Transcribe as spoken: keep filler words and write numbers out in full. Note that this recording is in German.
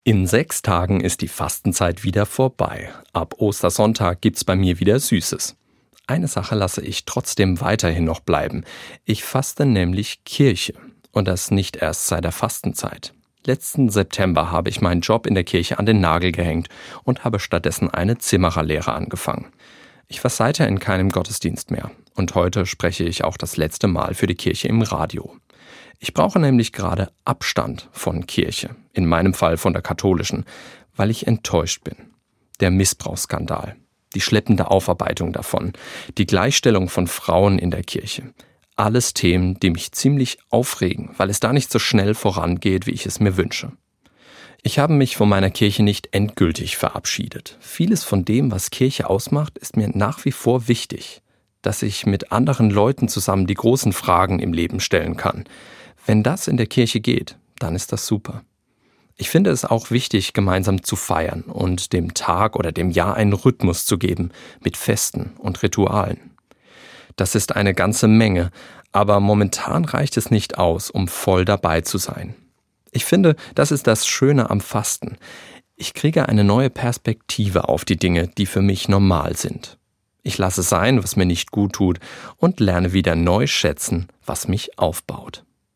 In sechs Tagen ist die Fastenzeit wieder vorbei. Ab Ostersonntag gibt's bei mir wieder Süßes. Eine Sache lasse ich trotzdem weiterhin noch bleiben. Ich faste nämlich Kirche. Und das nicht erst seit der Fastenzeit. Letzten September habe ich meinen Job in der Kirche an den Nagel gehängt und habe stattdessen eine Zimmererlehre angefangen. Ich war seither in keinem Gottesdienst mehr. Und heute spreche ich auch das letzte Mal für die Kirche im Radio. Ich brauche nämlich gerade Abstand von Kirche, in meinem Fall von der katholischen, weil ich enttäuscht bin. Der Missbrauchsskandal, die schleppende Aufarbeitung davon, die Gleichstellung von Frauen in der Kirche. Alles Themen, die mich ziemlich aufregen, weil es da nicht so schnell vorangeht, wie ich es mir wünsche. Ich habe mich von meiner Kirche nicht endgültig verabschiedet. Vieles von dem, was Kirche ausmacht, ist mir nach wie vor wichtig. Dass ich mit anderen Leuten zusammen die großen Fragen im Leben stellen kann. Wenn das in der Kirche geht, dann ist das super. Ich finde es auch wichtig, gemeinsam zu feiern und dem Tag oder dem Jahr einen Rhythmus zu geben mit Festen und Ritualen. Das ist eine ganze Menge, aber momentan reicht es nicht aus, um voll dabei zu sein. Ich finde, das ist das Schöne am Fasten. Ich kriege eine neue Perspektive auf die Dinge, die für mich normal sind. Ich lasse sein, was mir nicht gut tut, und lerne wieder neu schätzen, was mich aufbaut.